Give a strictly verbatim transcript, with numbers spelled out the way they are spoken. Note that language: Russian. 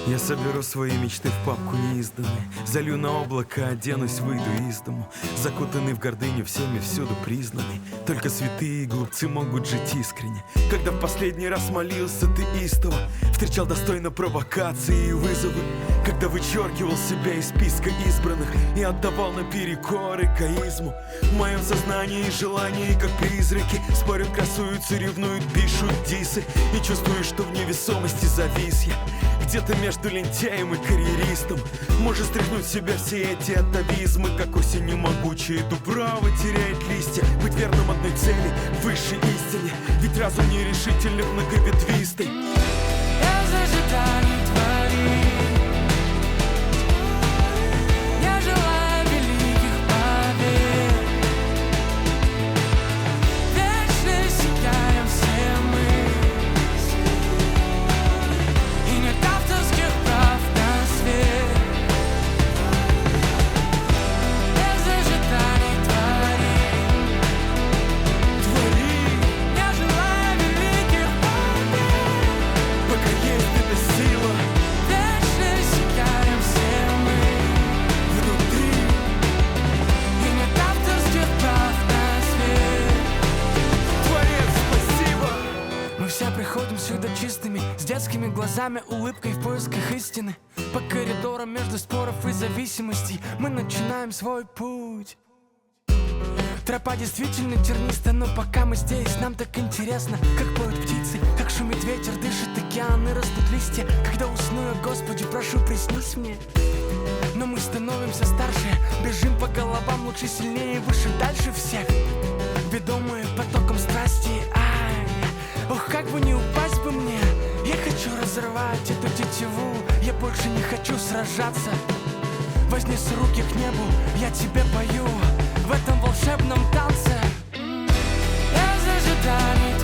Я соберу свои мечты в папку неизданные, залью на облако, оденусь, выйду из дому, закутанный в гордыню, всеми всюду признанный. Только святые и глупцы могут жить искренне. Когда в последний раз молился ты истово, встречал достойно провокации и вызовы, когда вычеркивал себя из списка избранных и отдавал наперекор эгоизму. В моем сознании желания, как призраки, спорят, красуются, ревнуют, пишут дисы. И чувствую, что в невесомости завис я где-то между лентяем и карьеристом. Можешь стряхнуть в себя все эти атовизмы, как осенью могучая дубрава теряет листья. Быть верным одной цели, высшей истине, ведь разум нерешительный, многоветвистый. Я зажиганий творит. Я желаю великих побед. Вечно сияем все мы. И нет авторских прав на свет. Я зажиганий творит. Твори, Я желаю великих побед. пока есть эта сила Вечно сияем все мы. внутри. И нет авторских прав на свет. Творец, спасибо. Мы все приходим сюда чистыми, с детскими глазами, улыбкой в поисках истины. По коридорам между споров и зависимостей мы начинаем свой путь. Тропа действительно тернистая, но пока мы здесь, нам так интересно, как поют птицы, как шумит ветер, дышит океан и растут листья. Когда усну я, Господи, прошу, приснись мне. Но мы становимся старше, бежим по головам, лучше, сильнее, выше, дальше всех, ведомые потоком страсти. Ай, ох, как бы не упасть бы мне. Я хочу разорвать эту тетиву, я больше не хочу сражаться. Вознеси руки к небу, я тебе пою в этом волшебном танце. Я зажиганий